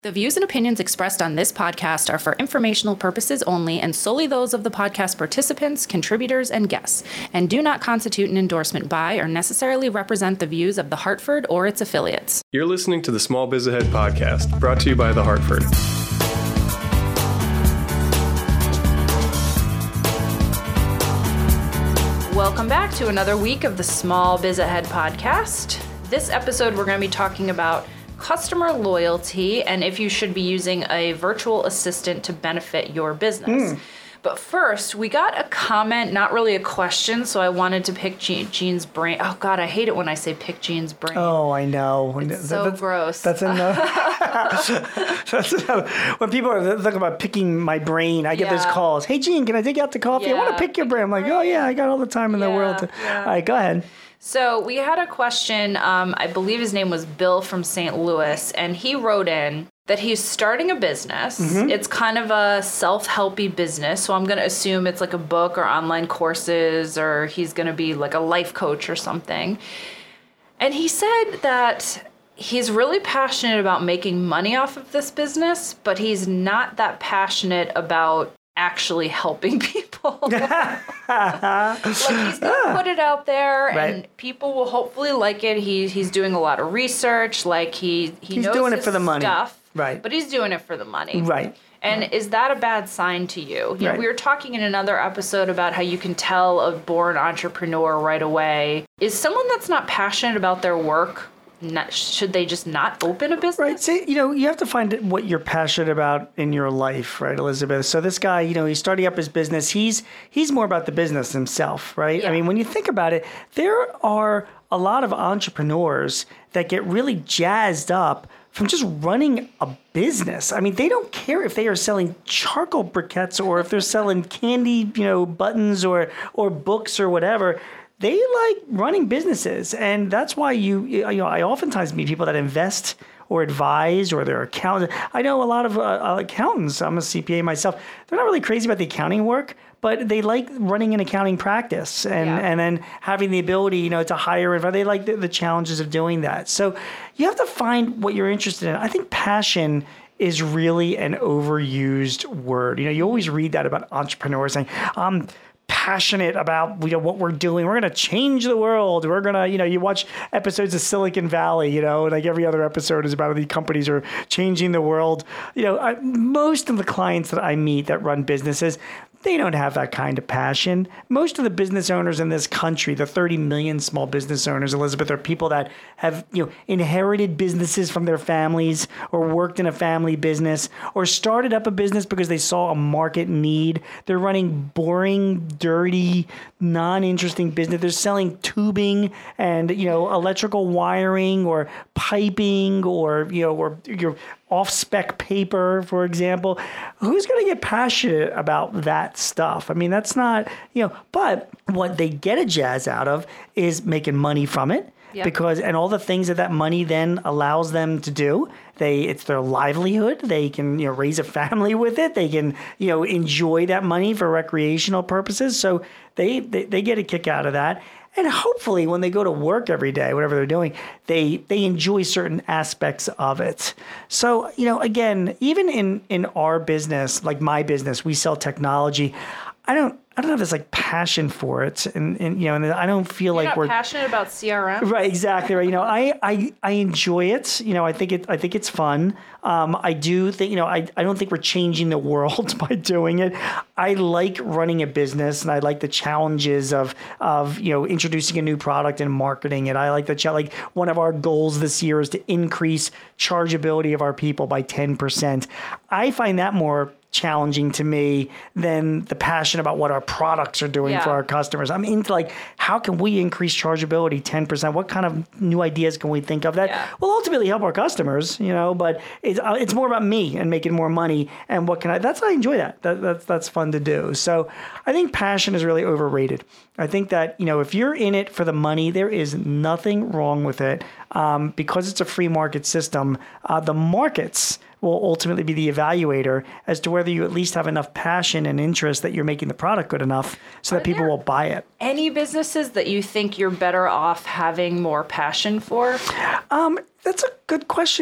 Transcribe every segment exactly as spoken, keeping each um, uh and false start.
The views and opinions expressed on this podcast are for informational purposes only and solely those of the podcast participants, contributors, and guests, and do not constitute an endorsement by or necessarily represent the views of The Hartford or its affiliates. You're listening to the Small Biz Ahead podcast, brought to you by The Hartford. Welcome back to another week of the Small Biz Ahead podcast. This episode, we're going to be talking about customer loyalty and if you should be using a virtual assistant to benefit your business. Mm. But first, we got a comment, not really a question, so I wanted to pick Jean's brain. Oh, God, I hate it when I say pick Jean's brain. Oh, I know. It's so that's, gross. That's enough. that's enough. When people are talking about picking my brain, I get yeah. those calls. Hey, Jean, can I take you out to coffee? Yeah, I want to pick your brain. I'm like, oh, yeah, I got all the time in yeah, the world. To... Yeah. All right, go ahead. So we had a question, um, I believe his name was Bill from Saint Louis, and he wrote in that he's starting a business. Mm-hmm. It's kind of a self-helpy business, so I'm going to assume it's like a book or online courses, or he's going to be like a life coach or something. And he said that he's really passionate about making money off of this business, but he's not that passionate about actually helping people. Like he's gonna put it out there, right. and people will hopefully like it. He he's doing a lot of research. Like he he he's knows doing his it for the money, stuff, right? But he's doing it for the money, right? And right. is that a bad sign to you? You right. know, we were talking in another episode about how you can tell a born entrepreneur right away. Is someone that's not passionate about their work? Not, should they just not open a business? Right. So, you know, you have to find what you're passionate about in your life, right, Elizabeth? So this guy, you know, he's starting up his business. He's he's more about the business himself, right? Yeah. I mean, when you think about it, there are a lot of entrepreneurs that get really jazzed up from just running a business. I mean, they don't care if they are selling charcoal briquettes or if they're selling candy, you know, buttons or or books or whatever. They like running businesses, and that's why you, you know, I oftentimes meet people that invest or advise or they're accountants. I know a lot of uh, accountants. I'm a C P A myself. They're not really crazy about the accounting work, but they like running an accounting practice and, yeah. and then having the ability, you know, to hire. And they like the, the challenges of doing that. So you have to find what you're interested in. I think passion is really an overused word. You know, you always read that about entrepreneurs saying, um, passionate about, you know, what we're doing. We're going to change the world. We're going to, you know, you watch episodes of Silicon Valley, you know, like every other episode is about the companies are changing the world. You know, I, most of the clients that I meet that run businesses, they don't have that kind of passion. Most of the business owners in this country, the thirty million small business owners, Elizabeth, are people that have, you know, inherited businesses from their families or worked in a family business or started up a business because they saw a market need. They're running boring, dirty, non-interesting business. They're selling tubing and, you know, electrical wiring or piping or, you know, or your off-spec paper, for example. Who's going to get passionate about that stuff? I mean, that's not, you know, but what they get a jazz out of is making money from it. Yep. Because, and all the things that that money then allows them to do. They, it's their livelihood. They can, you know, raise a family with it. They can, you know, enjoy that money for recreational purposes. So they, they, they get a kick out of that. And hopefully when they go to work every day, whatever they're doing, they they enjoy certain aspects of it. So, you know, again, even in, in our business, like my business, we sell technology. I don't I don't have this like passion for it, and, and you know, and I don't feel You're like not we're passionate about C R M, right? Exactly right. You know, I, I I enjoy it. You know, I think it I think it's fun. Um, I do think you know I I don't think we're changing the world by doing it. I like running a business, and I like the challenges of of you know introducing a new product and marketing it. I like the ch- like one of our goals this year is to increase chargeability of our people by ten percent. I find that more challenging to me than the passion about what our products are doing yeah. for our customers. I'm into like, how can we increase chargeability ten percent? What kind of new ideas can we think of that yeah. will ultimately help our customers, you know, but it's, uh, it's more about me and making more money and what can I, that's, I enjoy that. that. That's, that's fun to do. So I think passion is really overrated. I think that, you know, if you're in it for the money, there is nothing wrong with it. Um, because it's a free market system, uh, the markets will ultimately be the evaluator as to whether you at least have enough passion and interest that you're making the product good enough so Are that people will buy it. Any businesses that you think you're better off having more passion for? Um, that's a good question.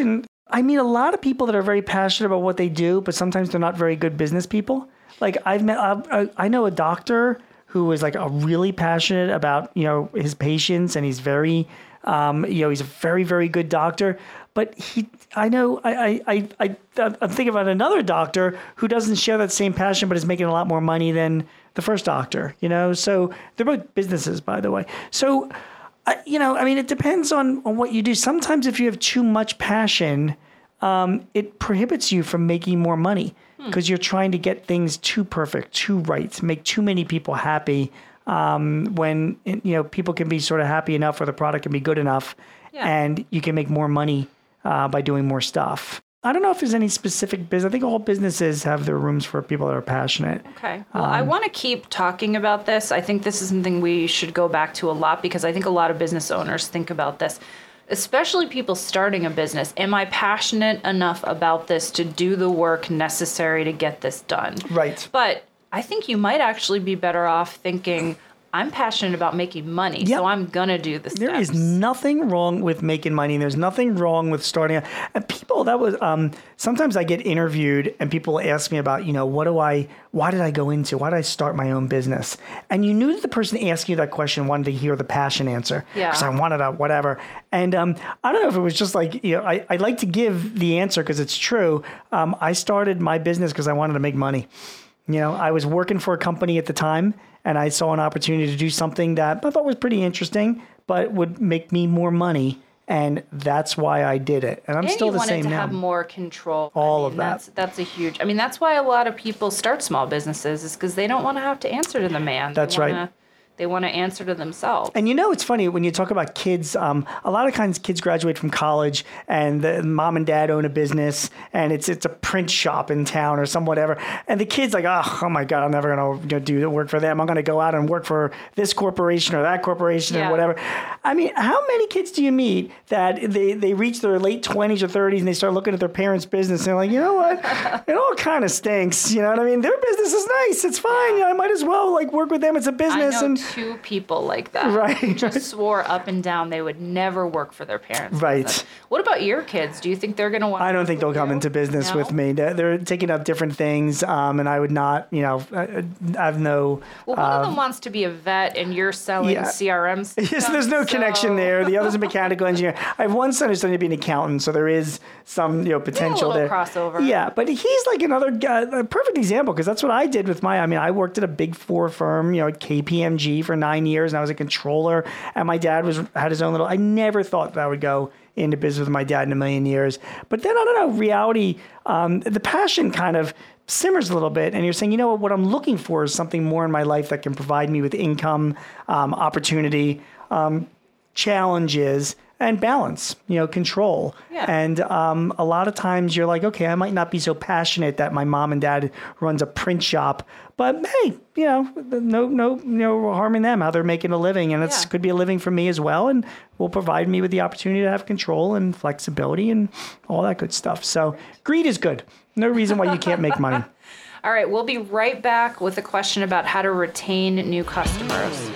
I meet a lot of people that are very passionate about what they do, but sometimes they're not very good business people. Like I've met, I, I know a doctor who is like a really passionate about, you know, his patients, and he's very, um, you know, he's a very, very good doctor. But he, I know, I, I, I, I'm thinking about another doctor who doesn't share that same passion, but is making a lot more money than the first doctor, you know? So they're both businesses, by the way. So, uh, you know, I mean, it depends on, on what you do. Sometimes if you have too much passion, um, it prohibits you from making more money because hmm. you're trying to get things too perfect, too right, make too many people happy. Um, when, you know, people can be sort of happy enough or the product can be good enough yeah. and you can make more money uh, by doing more stuff. I don't know if there's any specific business. I think all businesses have their rooms for people that are passionate. Okay. Well, um, I want to keep talking about this. I think this is something we should go back to a lot because I think a lot of business owners think about this, especially people starting a business. Am I passionate enough about this to do the work necessary to get this done? Right. But I think you might actually be better off thinking, I'm passionate about making money, yep. so I'm going to do the steps. There is nothing wrong with making money. There's nothing wrong with starting. A, and people, that was, um, sometimes I get interviewed and people ask me about, you know, what do I, why did I go into, why did I start my own business? And you knew that the person asking you that question wanted to hear the passion answer. Yeah. Because I wanted a whatever. And um, I don't know if it was just like, you know, I, I like to give the answer because it's true. Um, I started my business because I wanted to make money. You know, I was working for a company at the time, and I saw an opportunity to do something that I thought was pretty interesting, but would make me more money, and that's why I did it. And I'm and still the same now. And you wanted to have more control. All I mean, of that. That's, that's a huge. I mean, that's why a lot of people start small businesses is because they don't want to have to answer to the man. That's they wanna, right. They want to answer to themselves. And you know, it's funny when you talk about kids, um, a lot of times kids graduate from college and the mom and dad own a business and it's it's a print shop in town or some whatever. And the kid's like, oh, oh my God, I'm never going to do the work for them. I'm going to go out and work for this corporation or that corporation yeah. or whatever. I mean, how many kids do you meet that they, they reach their late twenties or thirties and they start looking at their parents' business and they're like, you know what? It all kind of stinks. You know what I mean? Their business is nice. It's fine. You know, I might as well like work with them. It's a business. I know and two people like that. Right. Who just swore up and down they would never work for their parents. Right. What about your kids? Do you think they're going to want? I don't think they'll come into business no? with me. They're, they're taking up different things, um, and I would not, you know, I, I have no. Well, one um, of them wants to be a vet, and you're selling yeah. C R M systems. Yes, there's no so... connection there. The other's a mechanical engineer. I have one son who's studying to be an accountant, so there is some, you know, potential a little there. crossover. Yeah, but he's like another guy, a perfect example because that's what I did with my. I mean, I worked at a big four firm, you know, at K P M G for nine years, and I was a controller. And my dad was had his own little. I never thought that I would go into business with my dad in a million years. But then I don't know, reality, um, the passion kind of simmers a little bit, and you're saying, you know what, what I'm looking for is something more in my life that can provide me with income, um, opportunity, um, challenges, and balance, you know, control. Yeah. And um, a lot of times you're like, okay, I might not be so passionate that my mom and dad runs a print shop, but hey, you know, no, no, no harm in them, how they're making a living. And it's yeah. could be a living for me as well. And will provide me with the opportunity to have control and flexibility and all that good stuff. So greed is good. No reason why you can't make money. All right. We'll be right back with a question about how to retain new customers.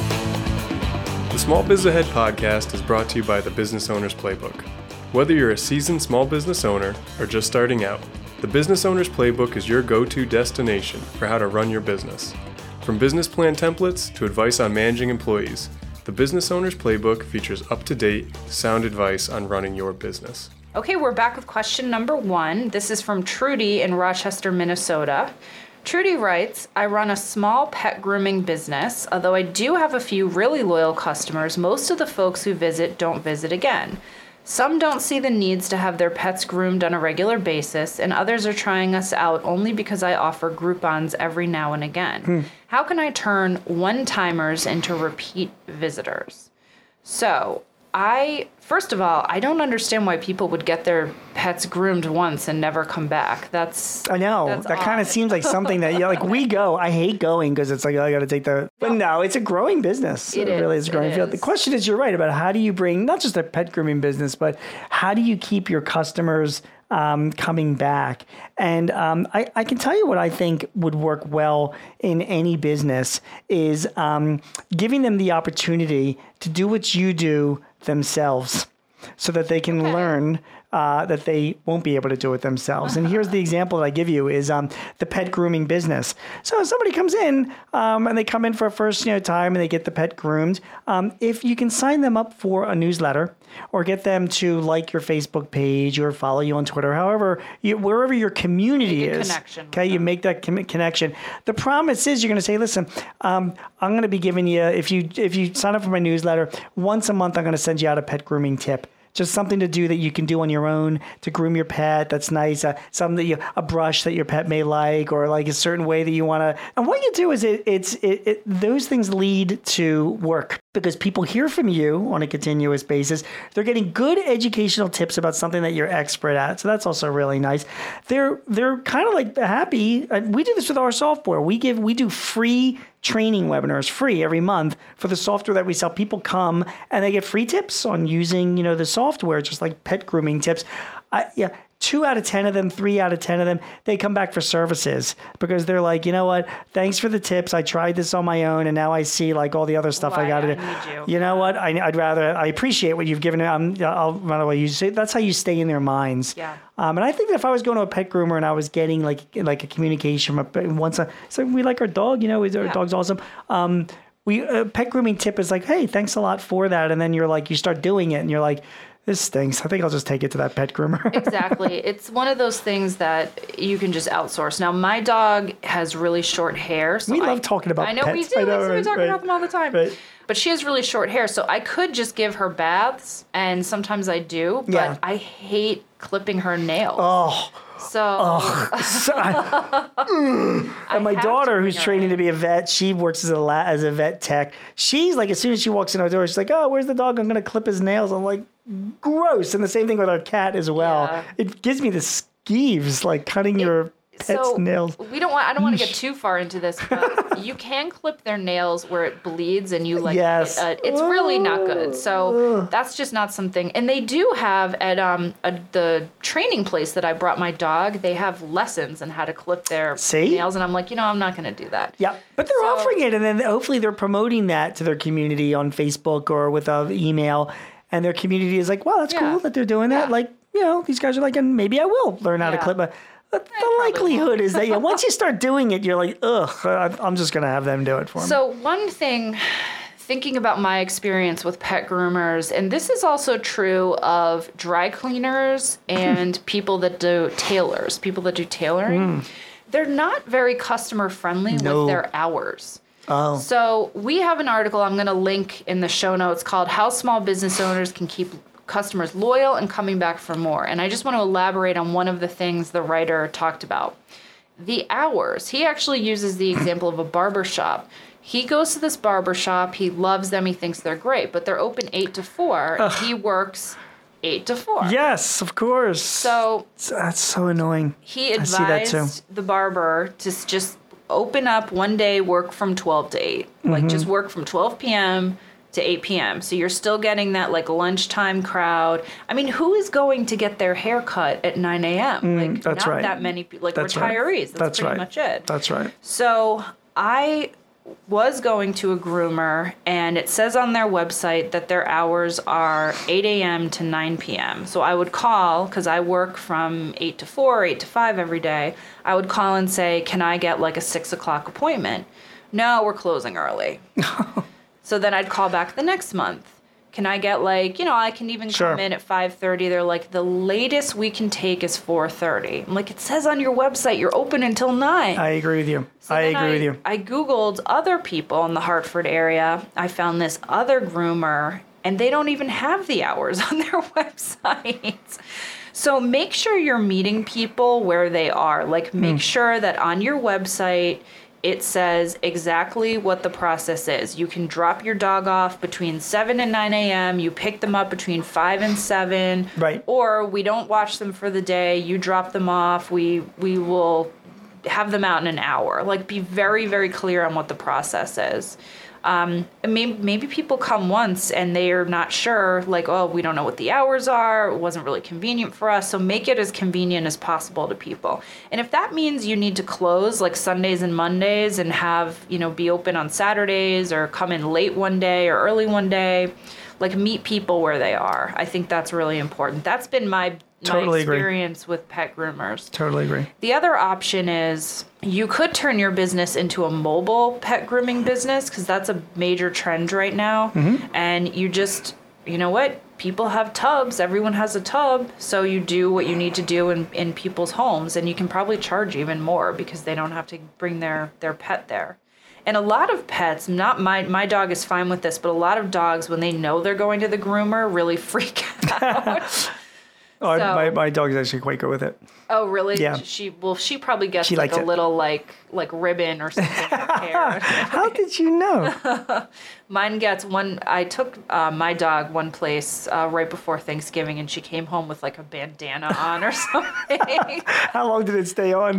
The Small Biz Ahead podcast is brought to you by the Business Owner's Playbook. Whether you're a seasoned small business owner or just starting out, the Business Owner's Playbook is your go-to destination for how to run your business. From business plan templates to advice on managing employees, the Business Owner's Playbook features up-to-date, sound advice on running your business. Okay, we're back with question number one. This is from Trudy in Rochester, Minnesota. Trudy writes, I run a small pet grooming business. Although I do have a few really loyal customers, most of the folks who visit don't visit again. Some don't see the needs to have their pets groomed on a regular basis, and others are trying us out only because I offer Groupons every now and again. Hmm. How can I turn one-timers into repeat visitors? So, I, first of all, I don't understand why people would get their pets groomed once and never come back. That's I know. that's that kind of odd. seems like something that, you know, like we go, I hate going because it's like, oh, I got to take the, but no, it's a growing business. It, it is, really is a growing it field. is. The question is, you're right about how do you bring, not just a pet grooming business, but how do you keep your customers um, coming back? And um, I, I can tell you what I think would work well in any business is um, giving them the opportunity to do what you do themselves so that they can Okay. learn uh, that they won't be able to do it themselves. And here's the example that I give you is um, the pet grooming business. So if somebody comes in um, and they come in for a first you know time and they get the pet groomed, um, if you can sign them up for a newsletter or get them to like your Facebook page or follow you on Twitter, however, you, wherever your community is, okay, you make that com- connection. The promise is you're going to say, listen, um, I'm going to be giving you, if you if you sign up for my newsletter, once a month I'm going to send you out a pet grooming tip. Just something to do that you can do on your own to groom your pet. That's nice. Uh, something that you, a brush that your pet may like, or like a certain way that you want to. And what you do is it, it's it, it, those things lead to work because people hear from you on a continuous basis. They're getting good educational tips about something that you're expert at. So that's also really nice. They're they're kind of like happy. Uh, we do this with our software. We give we do free training webinars free every month for the software that we sell. People come and they get free tips on using, you know, the software, just like pet grooming tips. I, yeah, two out of ten of them, three out of ten of them, they come back for services because they're like, you know what? Thanks for the tips. I tried this on my own, and now I see like all the other stuff Why I got to do. You. you know what? I, I'd rather. I appreciate what you've given. Um, I'll run away. You say that's how you stay in their minds. Yeah. Um, and I think that if I was going to a pet groomer and I was getting like like a communication from a, once a so we like our dog, you know, our yeah. dog's awesome. Um, we a pet grooming tip is like, hey, thanks a lot for that, and then you're like, you start doing it, and you're like, this stinks. I think I'll just take it to that pet groomer. Exactly. It's one of those things that you can just outsource. Now, my dog has really short hair. So we I, love talking about I know pets. we do. I know, we right, talk right, about them all the time. Right. But she has really short hair, so I could just give her baths, and sometimes I do, but Yeah. I hate clipping her nails. Oh. So, oh, so I, and my daughter, who's training to be a vet, she works as a la- as a vet tech. She's like, as soon as she walks in our door, she's like, "Oh, where's the dog? I'm gonna clip his nails." I'm like, gross. And the same thing with our cat as well. Yeah. It gives me the skeeves, like cutting It, your pet's so nails. We don't want. I don't want to get too far into this, but you can clip their nails where it bleeds, and you like. Yes. It, uh, it's really not good. So that's just not something. And they do have at um a, the training place that I brought my dog. They have lessons on how to clip their See? nails, and I'm like, you know, I'm not going to do that. Yeah, but they're So- offering it, and then hopefully they're promoting that to their community on Facebook or with an email, and their community is like, wow, that's Yeah. cool that they're doing that. Yeah. Like, you know, these guys are like, and maybe I will learn how to Yeah. clip a. But the probably likelihood is that yeah, once you start doing it, you're like, ugh, I- I'm just gonna have them do it for me. So one thing, thinking about my experience with pet groomers, and this is also true of dry cleaners and people that do tailors, people that do tailoring, they're not very customer friendly No. with their hours. Oh. So we have an article I'm going to link in the show notes called How Small Business Owners Can Keep Customers Loyal and Coming Back for More. And I just want to elaborate on one of the things the writer talked about. The hours. He actually uses the example of a barber shop. He goes to this barber shop. He loves them. He thinks they're great, but they're open eight to four. And he works eight to four. Yes, of course. So that's so annoying. he I see that too. advised the barber to s- just open up one day, work from twelve to eight. Like Mm-hmm. just work from twelve p.m. to eight p.m. So you're still getting that like lunchtime crowd. I mean, who is going to get their hair cut at nine a.m.? like Mm, that's not right. that many people, like That's right. retirees. That's, That's pretty right. much it. That's right. So I was going to a groomer, and it says on their website that their hours are eight a.m. to nine p.m. So I would call, because I work from eight to four, eight to five every day. I would call and say, can I get like a six o'clock appointment? No, we're closing early. So then I'd call back the next month. Can I get like, you know, I can even Sure. come in at five thirty. They're like, the latest we can take is four thirty. I'm like, it says on your website you're open until nine. I agree with you. So I then agree with you. I Googled other people in the Hartford area. I found this other groomer, and they don't even have the hours on their website. So make sure you're meeting people where they are. Like, make sure that on your website, it says exactly what the process is. You can drop your dog off between seven and nine a.m. You pick them up between five and seven. Right. Or we don't watch them for the day. You drop them off. We we will have them out in an hour. Like, be very, very clear on what the process is. Um, maybe, maybe people come once and they are not sure, like, oh, we don't know what the hours are. It wasn't really convenient for us. So make it as convenient as possible to people. And if that means you need to close like Sundays and Mondays and have, you know, be open on Saturdays or come in late one day or early one day, like meet people where they are. I think that's really important. That's been my Totally my experience agree. with pet groomers. Totally agree. The other option is you could turn your business into a mobile pet grooming business, because that's a major trend right now. Mm-hmm. And you just, you know what? People have tubs. Everyone has a tub. So you do what you need to do in, in people's homes, and you can probably charge even more because they don't have to bring their, their pet there. And a lot of pets, not my my dog is fine with this, but a lot of dogs, when they know they're going to the groomer, really freak out. Oh, So- my, my dog is actually quite good with it. Oh, really? Yeah. She well, she probably gets She like likes a it. little like like ribbon or something in her hair. How did you know? Mine gets one. I took uh, my dog one place uh, right before Thanksgiving, and she came home with like a bandana on or something. How long did it stay on?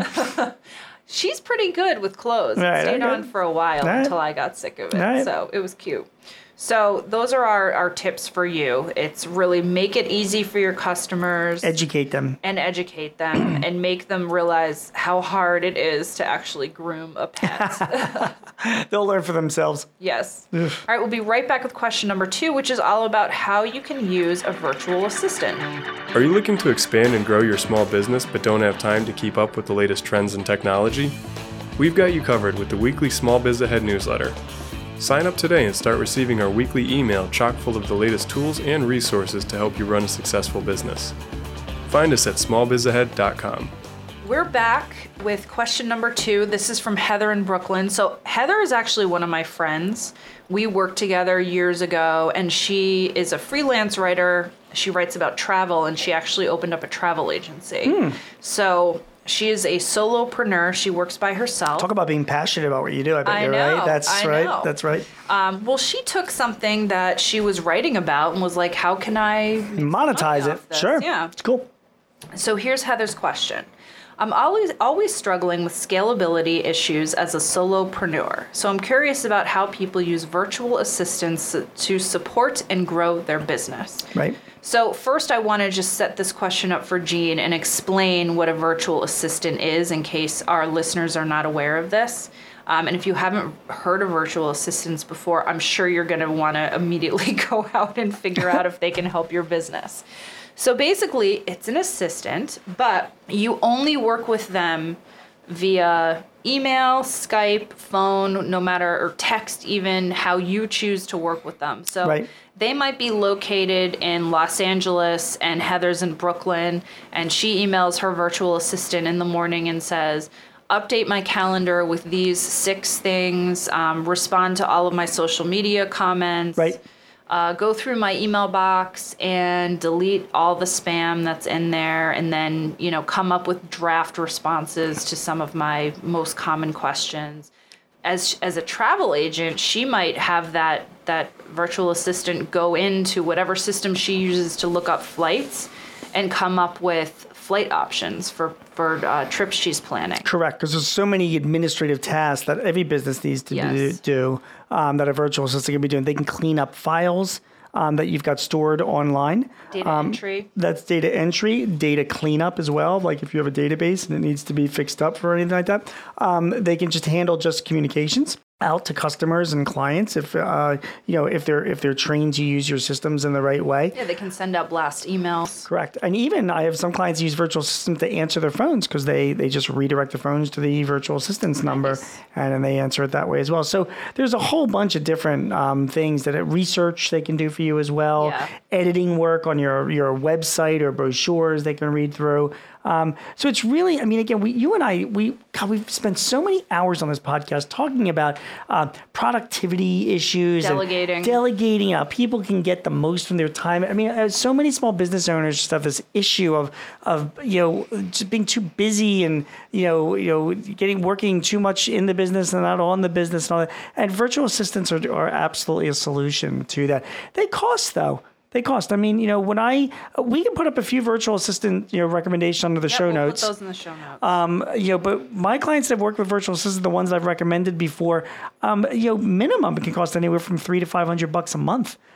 She's pretty good with clothes. Right, it stayed okay. on for a while All right. until I got sick of it. All right. So it was cute. So those are our, our tips for you. It's really make it easy for your customers. Educate them. and educate them and make them realize how hard it is to actually groom a pet. They'll learn for themselves. Yes. All right, we'll be right back with question number two, which is all about how you can use a virtual assistant. Are you looking to expand and grow your small business but don't have time to keep up with the latest trends in technology? We've got you covered with the weekly Small Biz Ahead newsletter. Sign up today and start receiving our weekly email chock full of the latest tools and resources to help you run a successful business. Find us at small biz ahead dot com. We're back with question number two. This is from Heather in Brooklyn. So Heather is actually one of my friends. We worked together years ago, and she is a freelance writer. She writes about travel, and she actually opened up a travel agency. Hmm. So she is a solopreneur. She works by herself. Talk about being passionate about what you do. I bet I you're know, right. That's I right. know. That's right. Um, well, she took something that she was writing about and was like, how can I make some money Monetize off it. this? Sure. Yeah. It's cool. So here's Heather's question. I'm always always struggling with scalability issues as a solopreneur. So I'm curious about how people use virtual assistants to support and grow their business. Right. So first, I want to just set this question up for Jean and explain what a virtual assistant is in case our listeners are not aware of this. Um, and if you haven't heard of virtual assistants before, I'm sure you're going to want to immediately go out and figure out if they can help your business. So basically, it's an assistant, but you only work with them via email, Skype, phone, no matter, or text even, how you choose to work with them. So Right. they might be located in Los Angeles and Heather's in Brooklyn, and she emails her virtual assistant in the morning and says, update my calendar with these six things, um, respond to all of my social media comments. Right. Uh, go through my email box and delete all the spam that's in there, and then, you know, come up with draft responses to some of my most common questions. As as a travel agent, she might have that that virtual assistant go into whatever system she uses to look up flights and come up with flight options for for uh, trips she's planning. Correct, because there's so many administrative tasks that every business needs to Yes. do, do um, that a virtual assistant can be doing. They can clean up files um, that you've got stored online. Data Um, entry. That's data entry, data cleanup as well. Like if you have a database and it needs to be fixed up or anything like that, um, they can just handle just communications out to customers and clients if uh, you know if they're if they're trained to use your systems in the right way. Yeah, they can send out blast emails. Correct. And even I have some clients use virtual assistant to answer their phones because they, they just redirect the phones to the virtual assistant's number Nice. and then they answer it that way as well. So there's a whole bunch of different um, things that it, research they can do for you as well. Yeah. Editing work on your, your website or brochures they can read through. Um, so it's really, I mean, again, we, you and I, we, God, we've spent so many hours on this podcast talking about uh, productivity issues, and Delegating. delegating. How people can get the most from their time. I mean, uh, so many small business owners just have this issue of, of you know, just being too busy and you know, you know, getting working too much in the business and not on the business and all that. And virtual assistants are, are absolutely a solution to that. They cost though. They cost. I mean, you know, when I we can put up a few virtual assistant, you know, recommendations under the Yep, show we'll notes. Put those in the show notes. Um, you know, but my clients that have worked with virtual assistants, the ones I've recommended before, um, you know, minimum it can cost anywhere from three to five hundred bucks a month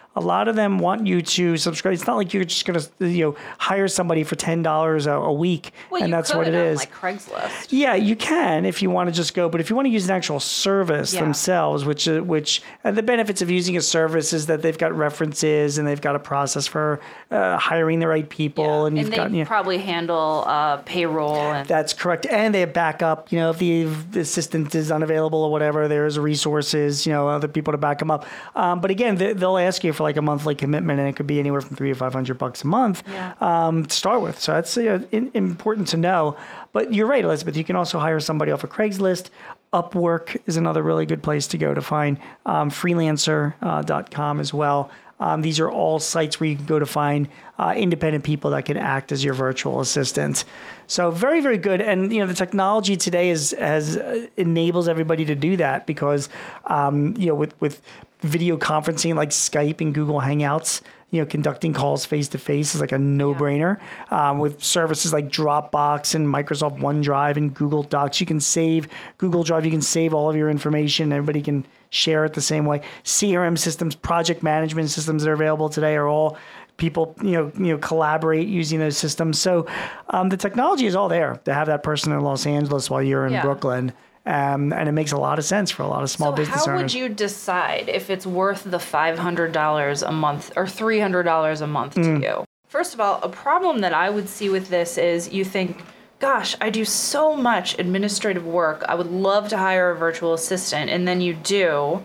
a lot of them want you to subscribe. It's not like you're just going to, you know, hire somebody for ten dollars a, a week, well, and you that's could what it on, is. Like Craigslist. Yeah, you can if you want to just go, but if you want to use an actual service Yeah. themselves, which uh, which and the benefits of using a service is that they've got references and they've got a process for uh, hiring the right people, Yeah. and And, you've they got you know, probably handle uh, payroll. And that's correct, and they have backup. You know, if the, if the assistant is unavailable or whatever, there's resources. You know, other people to back them up. Um, but again, they, they'll ask you for like a monthly commitment, and it could be anywhere from three to five hundred bucks a month Yeah. um, to start with. So that's uh, in, important to know. But you're right, Elizabeth. You can also hire somebody off of Craigslist. Upwork is another really good place to go to find um, freelancer dot com as well. Um, these are all sites where you can go to find uh, independent people that can act as your virtual assistant. So very, very good. And you know, the technology today is has uh, enables everybody to do that because um, you know, with with video conferencing like Skype and Google Hangouts, you know, conducting calls face to face is like a no-brainer. Um, with services like Dropbox and Microsoft OneDrive and Google Docs, you can save Google Drive. You can save all of your information. Everybody can share it the same way. C R M systems, project management systems that are available today are all people, you know, you know, collaborate using those systems. So um, the technology is all there to have that person in Los Angeles while you're in Yeah. Brooklyn. Um, and it makes a lot of sense for a lot of small so business how owners. would you decide if it's worth the five hundred dollars a month or three hundred dollars a month to Mm. you? First of all, a problem that I would see with this is you think, gosh, I do so much administrative work. I would love to hire a virtual assistant. And then you do,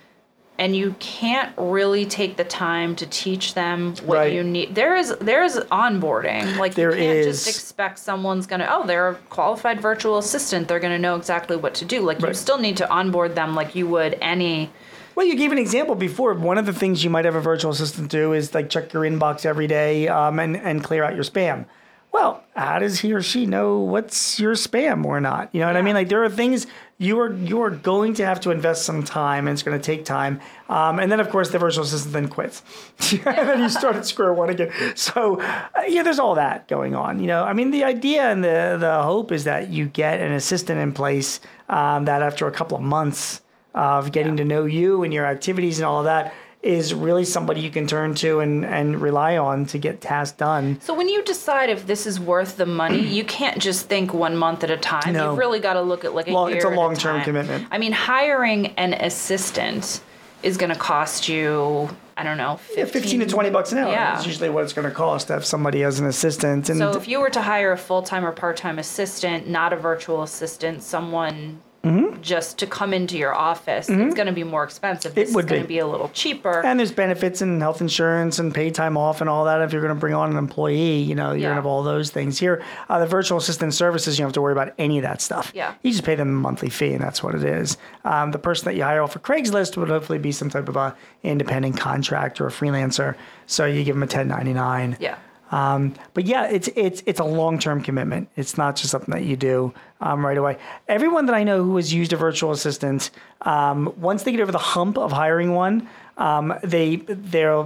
and you can't really take the time to teach them what Right. you need. There is there is onboarding. Like There you can't is. just expect someone's gonna, oh, they're a qualified virtual assistant. They're gonna know exactly what to do. Like you Right. still need to onboard them like you would any. Well, you gave an example before. One of the things you might have a virtual assistant do is like check your inbox every day um, and, and clear out your spam. Well, how does he or she know what's your spam or not? You know what I mean? Like there are things you are you are going to have to invest some time, and it's going to take time. Um, and then, of course, the virtual assistant then quits, and then you start at square one again. So, uh, yeah, there's all that going on. You know, I mean, the idea and the the hope is that you get an assistant in place um, that after a couple of months of getting to know you and your activities and all of that, is really somebody you can turn to and, and rely on to get tasks done. So when you decide if this is worth the money, you can't just think one month at a time. No. You've really got to look at like a Long- year it's a at long-term time. commitment. I mean, hiring an assistant is going to cost you, I don't know, fifteen, Yeah, fifteen to twenty bucks an hour. Yeah. It's usually what it's going to cost to have somebody as an assistant. And So if you were to hire a full-time or part-time assistant, not a virtual assistant, someone Mm-hmm. just to come into your office, it's going to be more expensive. This would is going be. to be a little cheaper. and there's benefits and health insurance and paid time off and all that. If you're going to bring on an employee, you know, you're Yeah. going to have all those things. Here, uh, the virtual assistant services, you don't have to worry about any of that stuff. Yeah. You just pay them a monthly fee, and that's what it is. Um, the person that you hire off of Craigslist would hopefully be some type of a independent contractor or a freelancer. So you give them a ten ninety-nine. yeah. Um, but yeah, it's it's it's a long term commitment. It's not just something that you do um, right away. Everyone that I know who has used a virtual assistant, um, once they get over the hump of hiring one, um, they they're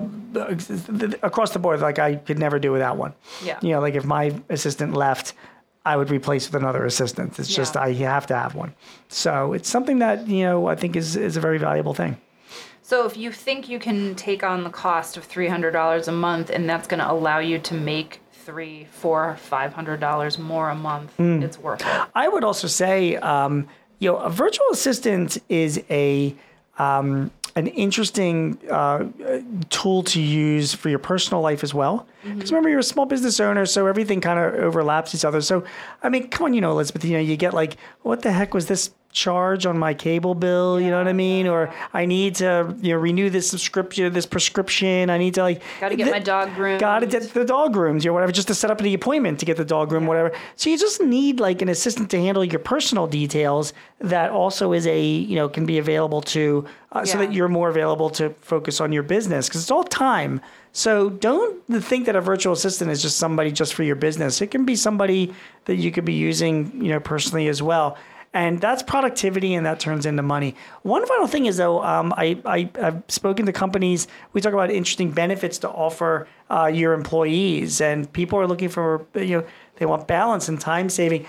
across the board. Like I could never do without one. Yeah. You know, like if my assistant left, I would replace with another assistant. It's just Yeah. I have to have one. So it's something that you know I think is is a very valuable thing. So if you think you can take on the cost of three hundred dollars a month, and that's going to allow you to make three, four, five hundred dollars more a month, Hmm. it's worth it. I would also say, um, you know, a virtual assistant is a um, an interesting uh, tool to use for your personal life as well. Because remember, you're a small business owner, so everything kind of overlaps each other. So, I mean, come on, you know, Elizabeth, you know, you get like, what the heck was this charge on my cable bill? You know what I mean? Or I need to, you know, renew this subscription, this prescription. I need to like Got to get my dog groomed. Got to get the dog groomed or whatever, just to set up the appointment to get the dog groomed, whatever. So you just need like an assistant to handle your personal details that also is a, you know, can be available to, uh, so Yeah. that you're more available to focus on your business because it's all time. So don't think that a virtual assistant is just somebody just for your business. It can be somebody that you could be using, you know, personally as well. And that's productivity, and that turns into money. One final thing is, though, um, I, I, I've spoken to companies. We talk about interesting benefits to offer uh, your employees, and people are looking for, you know, they want balance and time saving.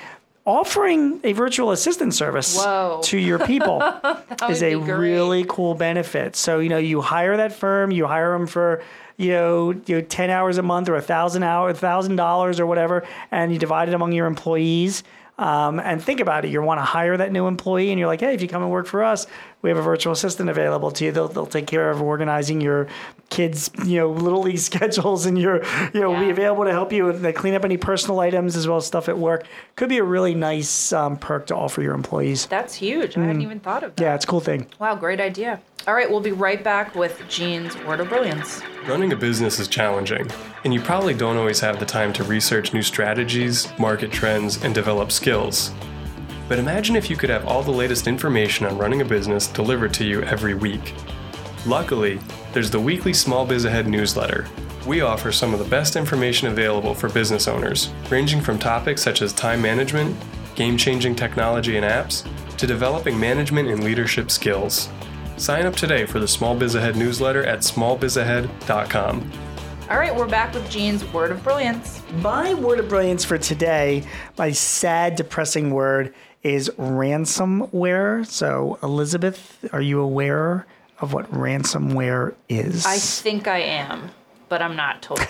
offering a virtual assistant service Whoa. to your people is a really cool benefit. So, you know, you hire that firm, you hire them for, you know, you know ten hours a month or a thousand hour, a thousand dollars or whatever, and you divide it among your employees. Um, and think about it. You want to hire that new employee and you're like, hey, if you come and work for us, we have a virtual assistant available to you. They'll, they'll take care of organizing your kids, you know, little league schedules and your, you know, yeah. be available to help you. They clean up any personal items as well as stuff at work. Could be a really nice um, perk to offer your employees. That's huge. I hadn't even thought of that. Yeah, it's a cool thing. Wow, great idea. All right, we'll be right back with Gene's Word of Brilliance. Running a business is challenging, and you probably don't always have the time to research new strategies, market trends, and develop skills. But imagine if you could have all the latest information on running a business delivered to you every week. Luckily, there's the weekly Small Biz Ahead newsletter. We offer some of the best information available for business owners, ranging from topics such as time management, game-changing technology and apps, to developing management and leadership skills. Sign up today for the Small Biz Ahead newsletter at small biz ahead dot com. All right, we're back with Gene's Word of Brilliance. My word of brilliance for today, my sad, depressing word, is ransomware. So, Elizabeth, are you aware of what ransomware is? I think I am, but I'm not totally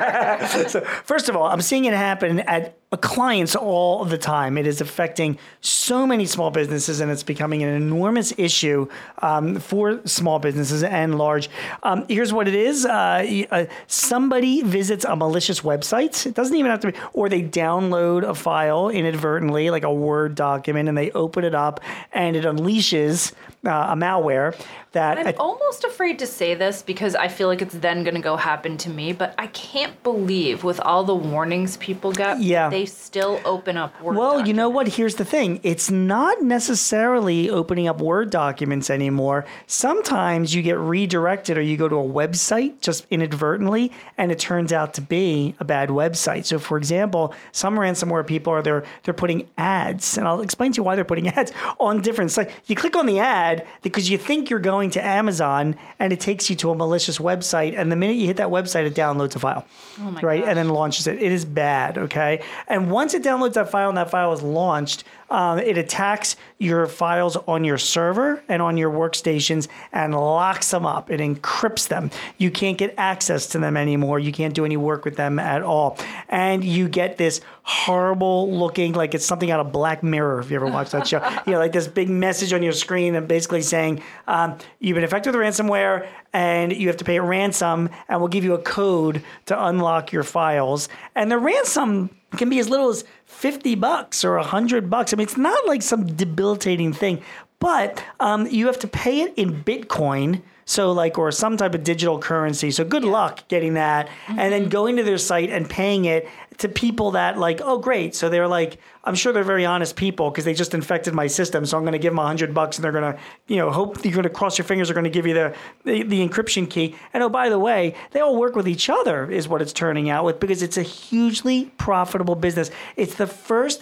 sure. So, first of all, I'm seeing it happen at clients all the time. It is affecting so many small businesses, and it's becoming an enormous issue um, for small businesses and large. Um, here's what it is. Uh, uh, somebody visits a malicious website. It doesn't even have to be, or they download a file inadvertently, like a Word document, and they open it up, and it unleashes uh, a malware that... I'm uh, almost afraid to say this because I feel like it's then going to go happen to me, but I can't believe with all the warnings people get, Yeah. they still open up Word Well, documents. you know what? Here's the thing. It's not necessarily opening up Word documents anymore. Sometimes you get redirected or you go to a website just inadvertently, and it turns out to be a bad website. So, for example, some ransomware people are they're, they're putting ads, and I'll explain to you why they're putting ads on different sites. You click on the ad because you think you're going to Amazon, and it takes you to a malicious website, and the minute you hit that website, it downloads a file. Oh my right? gosh. And then launches it. It is bad, okay? And once it downloads that file and that file is launched, um, it attacks your files on your server and on your workstations and locks them up. It encrypts them. You can't get access to them anymore. You can't do any work with them at all. And you get this horrible looking, like it's something out of Black Mirror, if you ever watched that show. You know, like this big message on your screen and basically saying, um, you've been affected with ransomware and you have to pay a ransom, and we'll give you a code to unlock your files. And the ransom can be as little as fifty bucks or one hundred bucks. I mean, it's not like some debilitating thing, but um, you have to pay it in Bitcoin. So like, or some type of digital currency. So good luck getting that. Mm-hmm. And then going to their site and paying it to people that like, oh, great. So they're like, I'm sure they're very honest people because they just infected my system. So I'm going to give them a hundred bucks and they're going to, you know, hope you're going to cross your fingers. They're going to give you the, the, the encryption key. And oh, by the way, they all work with each other is what it's turning out with, because it's a hugely profitable business. It's the first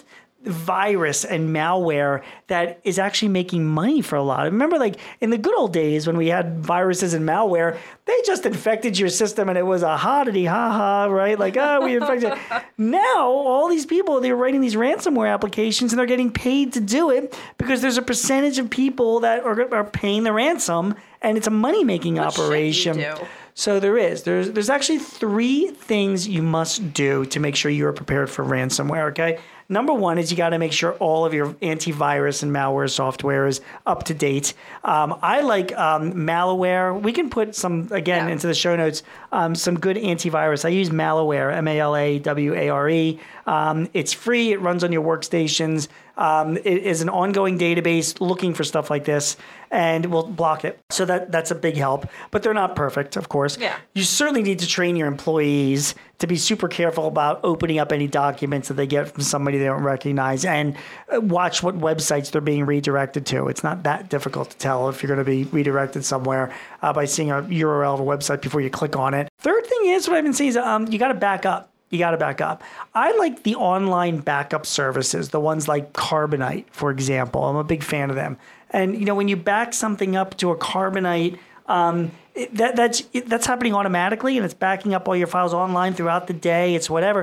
virus and malware that is actually making money for a lot. Remember, like in the good old days when we had viruses and malware, they just infected your system and it was a ha-diddy ha-ha, right? Like, oh, we infected. Now, all these people, they're writing these ransomware applications and they're getting paid to do it because there's a percentage of people that are, are paying the ransom, and it's a money-making What operation. should you do? So there is. There's there's actually three things you must do to make sure you are prepared for ransomware, okay? Number one is you got to make sure all of your antivirus and malware software is up to date. Um, I like um, Malaware. We can put some, again, Yeah. into the show notes, um, some good antivirus. I use Malaware, M A L A W A R E. Um, it's free. It runs on your workstations. Um, it is an ongoing database looking for stuff like this, and we'll block it. So that that's a big help. But they're not perfect, of course. Yeah. You certainly need to train your employees to be super careful about opening up any documents that they get from somebody they don't recognize, and watch what websites they're being redirected to. It's not that difficult to tell if you're going to be redirected somewhere uh, by seeing a U R L of a website before you click on it. Third thing is, what I've been seeing is um, you got to back up. You got to back up. I like the online backup services, the ones like Carbonite, for example. I'm a big fan of them. And, you know, when you back something up to a Carbonite, um, it, that, that's it, that's happening automatically, and it's backing up all your files online throughout the day. It's whatever.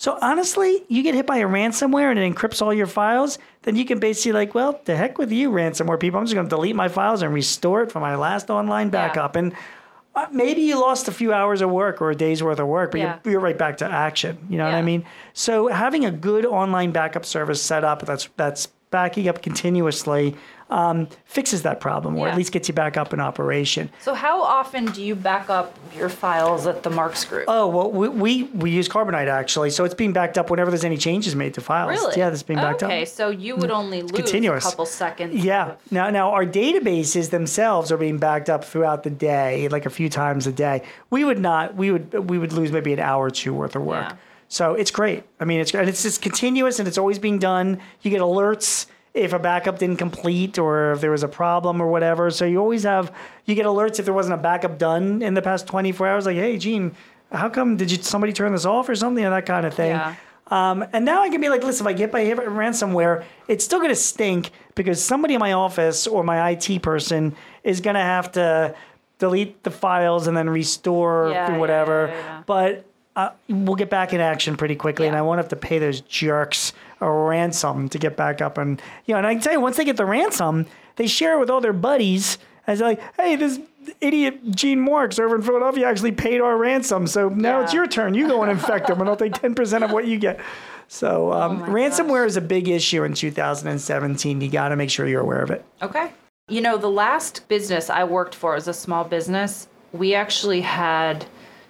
So honestly, you get hit by a ransomware and it encrypts all your files, then you can basically like, well, the heck with you, ransomware people. I'm just going to delete my files and restore it from my last online backup. Yeah. And uh, maybe you lost a few hours of work or a day's worth of work, but yeah. you're, you're right back to action. You know yeah. what I mean? So having a good online backup service set up that's that's backing up continuously um, fixes that problem, or yeah. at least gets you back up in operation. So how often do you back up your files at the Marks Group? Oh, well, we we, we use Carbonite, actually. So it's being backed up whenever there's any changes made to files. Really? Yeah, that's being backed okay, up. Okay, so you would only lose continuous. a couple seconds. Yeah. Of... Now, now, our databases themselves are being backed up throughout the day, like a few times a day. We would not, we would we would lose maybe an hour or two worth of work. Yeah. So it's great. I mean, it's and it's just continuous and it's always being done. You get alerts if a backup didn't complete or if there was a problem or whatever. So you always have, you get alerts if there wasn't a backup done in the past twenty-four hours, like, hey, Gene, how come, did you somebody turn this off or something, or that kind of thing. Yeah. Um, and now I can be like, listen, if I get by ransomware, it's still going to stink because somebody in my office or my I T person is going to have to delete the files and then restore yeah, or whatever. Yeah, yeah, yeah. But uh, we'll get back in action pretty quickly, yeah. and I won't have to pay those jerks a ransom to get back up. And you know, and I can tell you, once they get the ransom, they share it with all their buddies as like, hey, this idiot Gene Marks over in Philadelphia actually paid our ransom, so now yeah. it's your turn. You go and infect them, and I'll take ten percent of what you get. So um, oh ransomware gosh. is a big issue in two thousand seventeen. You got to make sure you're aware of it. Okay. You know, the last business I worked for as a small business, we actually had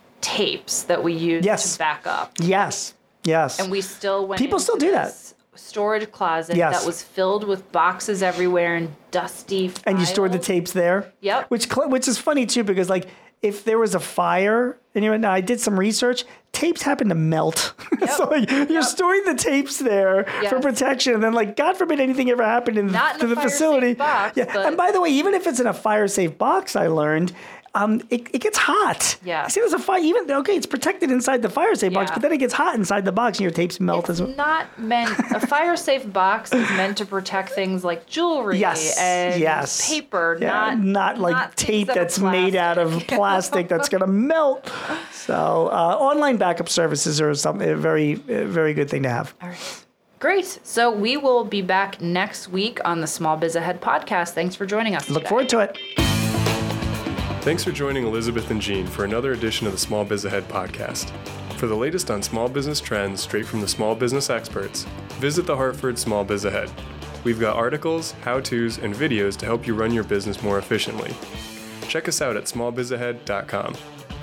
tapes that we used yes. to back up. Yes. Yes. And we still went People still do that. Storage closet yes. that was filled with boxes everywhere and dusty files. And you stored the tapes there? Yep. Which which is funny too, because like if there was a fire and you now I did some research, tapes happen to melt. Yep. So like you're yep. storing the tapes there yes. for protection, and then like God forbid anything ever happened in, Not to in a the fire facility. Safe box, yeah. But... And by the way, even if it's in a fire safe box, I learned Um, it, it gets hot. Yeah. See, there's a fire. Even okay, it's protected inside the fire safe box, yeah. but then it gets hot inside the box, and your tapes melt it's as well. Not meant. A fire safe box is meant to protect things like jewelry yes. and yes. paper, yeah. not not like not tape that that's made out of plastic that's gonna melt. So uh, online backup services are something a very a very good thing to have. All right. Great. So we will be back next week on the Small Biz Ahead podcast. Thanks for joining us. Look today. forward to it. Thanks for joining Elizabeth and Gene for another edition of the Small Biz Ahead podcast. For the latest on small business trends straight from the small business experts, visit the Hartford Small Biz Ahead. We've got articles, how-tos, and videos to help you run your business more efficiently. Check us out at small biz ahead dot com.